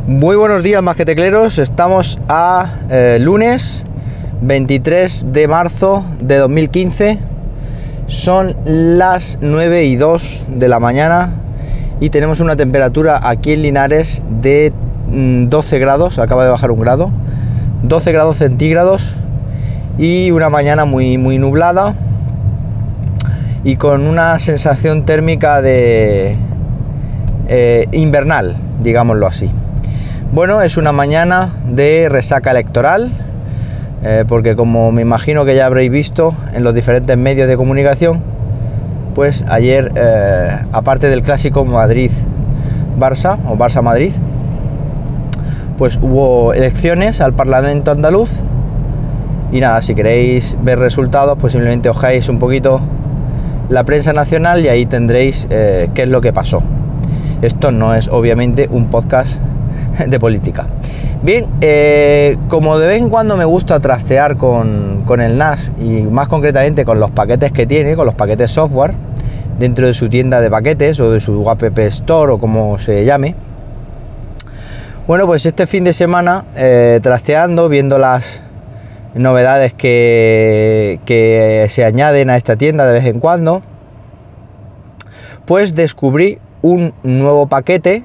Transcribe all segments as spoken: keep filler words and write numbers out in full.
Muy buenos días, más que tecleros. Estamos a eh, lunes veintitrés de marzo de dos mil quince. Son las nueve y dos de la mañana y tenemos una temperatura aquí en Linares de doce grados, acaba de bajar un grado, doce grados centígrados, y una mañana muy, muy nublada y con una sensación térmica de eh, invernal, digámoslo así. Bueno, es una mañana de resaca electoral, eh, porque como me imagino que ya habréis visto en los diferentes medios de comunicación, pues ayer, eh, aparte del clásico Madrid-Barça o Barça-Madrid, pues hubo elecciones al Parlamento andaluz. Y nada, si queréis ver resultados, pues simplemente ojáis un poquito la prensa nacional y ahí tendréis eh, qué es lo que pasó. Esto no es obviamente un podcast de política. Bien, eh, como de vez en cuando me gusta trastear con, con el N A S y más concretamente con los paquetes que tiene, con los paquetes software dentro de su tienda de paquetes o de su app store o como se llame. Bueno, pues este fin de semana eh, trasteando, viendo las novedades que, que se añaden a esta tienda de vez en cuando, pues descubrí un nuevo paquete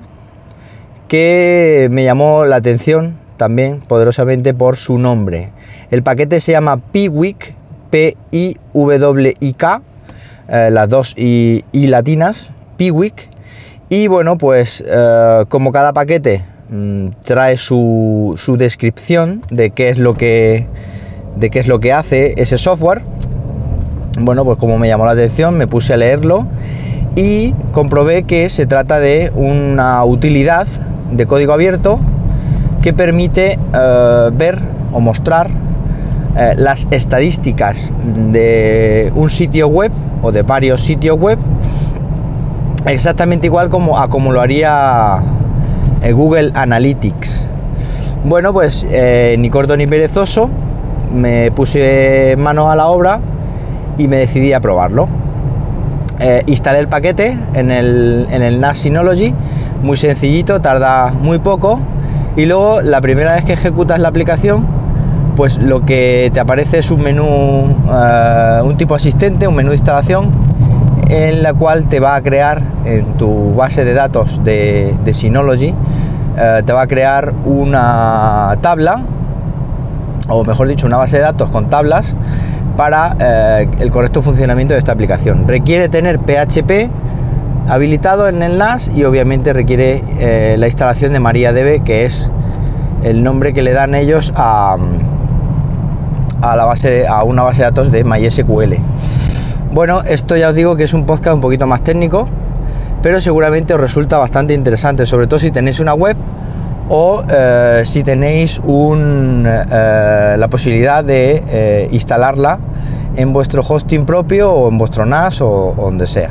que me llamó la atención también poderosamente por su nombre. El paquete se llama Piwik, P I W I K, eh, las dos I, I latinas, Piwik. Y bueno, pues eh, como cada paquete mmm, trae su, su descripción de qué es lo que de qué es lo que hace ese software, bueno, pues como me llamó la atención, me puse a leerlo y comprobé que se trata de una utilidad de código abierto que permite eh, ver o mostrar eh, las estadísticas de un sitio web o de varios sitios web exactamente igual como a como lo haría eh, Google Analytics. Bueno, pues eh, ni corto ni perezoso, me puse manos a la obra y me decidí a probarlo. Eh, instalé el paquete en el, en el N A S Synology, muy sencillito, tarda muy poco, y luego la primera vez que ejecutas la aplicación, pues lo que te aparece es un menú, eh, un tipo asistente, un menú de instalación, en la cual te va a crear en tu base de datos de, de Synology, eh, te va a crear una tabla, o mejor dicho, una base de datos con tablas para eh, el correcto funcionamiento de esta aplicación. Requiere tener P H P habilitado en el N A S y obviamente requiere eh, la instalación de MariaDB, que es el nombre que le dan ellos a, a, la base, a una base de datos de MySQL. Bueno, esto ya os digo que es un podcast un poquito más técnico, pero seguramente os resulta bastante interesante, sobre todo si tenéis una web o eh, si tenéis un, eh, la posibilidad de eh, instalarla en vuestro hosting propio o en vuestro N A S o, o donde sea.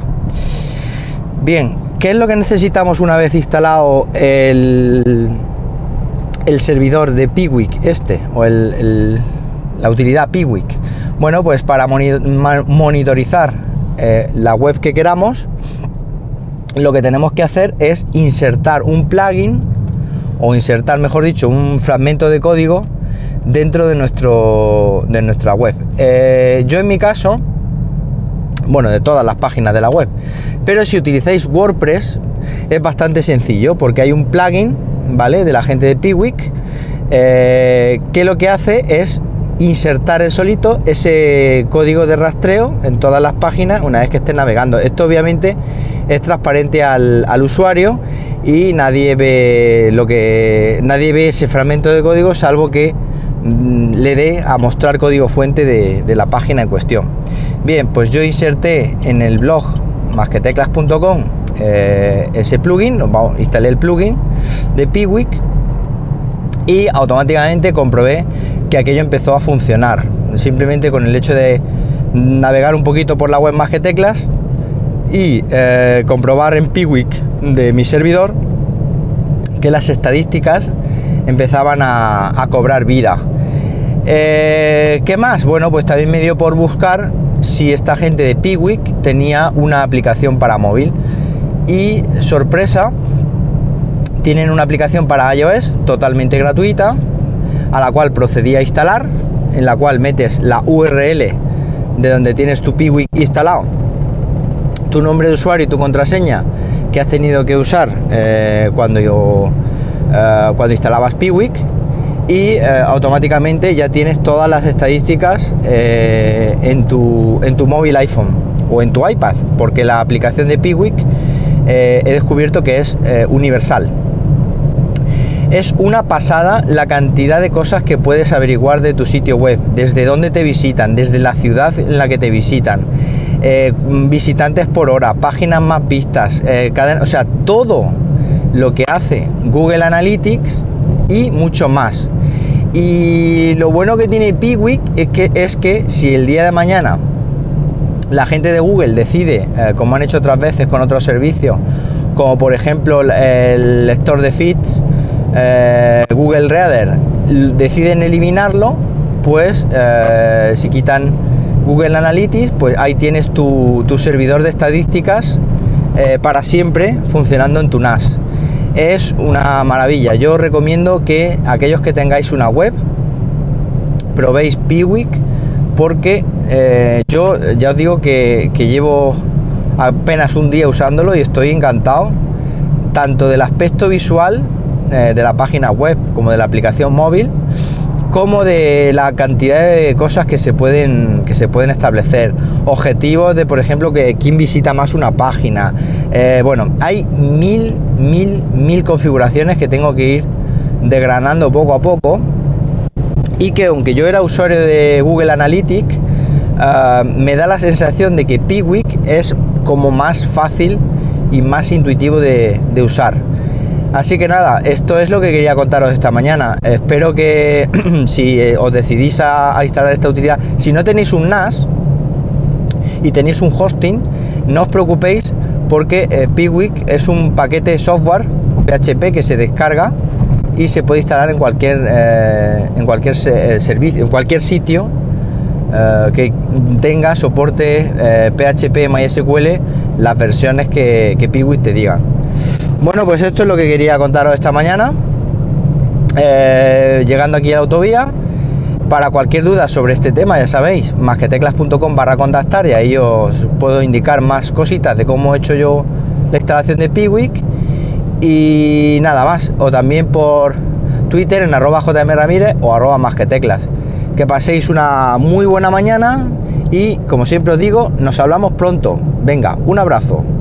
Bien, ¿qué es lo que necesitamos una vez instalado el, el servidor de Piwik este o el, el, la utilidad Piwik? Bueno, pues para monitorizar eh, la web que queramos, lo que tenemos que hacer es insertar un plugin o insertar, mejor dicho, un fragmento de código dentro de, nuestro, de nuestra web. Eh, yo en mi caso, bueno, de todas las páginas de la web, pero si utilizáis WordPress es bastante sencillo porque hay un plugin, ¿vale?, de la gente de Piwik, eh, que lo que hace es insertar el solito ese código de rastreo en todas las páginas una vez que esté navegando. Esto obviamente es transparente al, al usuario y nadie ve lo que nadie ve ese fragmento de código salvo que mmm, le dé a mostrar código fuente de, de la página en cuestión. Bien, pues yo inserté en el blog más que teclas punto com eh, ese plugin, instalé el plugin de Piwik y automáticamente comprobé que aquello empezó a funcionar simplemente con el hecho de navegar un poquito por la web más que teclas y eh, comprobar en Piwik de mi servidor que las estadísticas empezaban a, a cobrar vida. Eh, ¿Qué más? Bueno, pues también me dio por buscar si esta gente de Piwik tenía una aplicación para móvil y sorpresa, tienen una aplicación para iOS totalmente gratuita, a la cual procedí a instalar, en la cual metes la U R L de donde tienes tu Piwik instalado, tu nombre de usuario y tu contraseña que has tenido que usar eh, cuando yo eh, cuando instalabas Piwik, y eh, automáticamente ya tienes todas las estadísticas eh, en tu en tu móvil iPhone o en tu iPad, porque la aplicación de Piwik eh, he descubierto que es eh, universal. Es una pasada la cantidad de cosas que puedes averiguar de tu sitio web, desde dónde te visitan, desde la ciudad en la que te visitan, eh, visitantes por hora, páginas más vistas, eh, cadena, o sea, todo lo que hace Google Analytics y mucho más. Y lo bueno que tiene Piwik es que, es que si el día de mañana la gente de Google decide, eh, como han hecho otras veces con otros servicios, como por ejemplo el lector de feeds, eh, Google Reader, deciden eliminarlo, pues eh, si quitan Google Analytics, pues ahí tienes tu, tu servidor de estadísticas eh, para siempre funcionando en tu N A S. Es una maravilla. Yo os recomiendo que aquellos que tengáis una web probéis Piwik, porque eh, yo ya os digo que, que llevo apenas un día usándolo y estoy encantado tanto del aspecto visual eh, de la página web como de la aplicación móvil, como de la cantidad de cosas que se pueden que se pueden establecer, objetivos de, por ejemplo, que quién visita más una página. Eh, bueno, hay mil mil mil configuraciones que tengo que ir desgranando poco a poco, y que aunque yo era usuario de Google Analytics, uh, me da la sensación de que Piwik es como más fácil y más intuitivo de, de usar. Así que nada, esto es lo que quería contaros esta mañana. Espero que si os decidís a, a instalar esta utilidad, si no tenéis un N A S y tenéis un hosting, no os preocupéis, porque eh, Piwik es un paquete de software P H P que se descarga y se puede instalar en cualquier eh, en cualquier se, eh, servicio, en cualquier sitio eh, que tenga soporte eh, P H P, MySQL, las versiones que, que Piwik te digan. Bueno, pues esto es lo que quería contaros esta mañana, eh, llegando aquí a la autovía. Para cualquier duda sobre este tema, ya sabéis, masqueteclas punto com barra contactar, y ahí os puedo indicar más cositas de cómo he hecho yo la instalación de Piwik. Y nada más, o también por Twitter en arroba jmramírez o arroba masqueteclas. Que paséis una muy buena mañana y, como siempre os digo, nos hablamos pronto. Venga, un abrazo.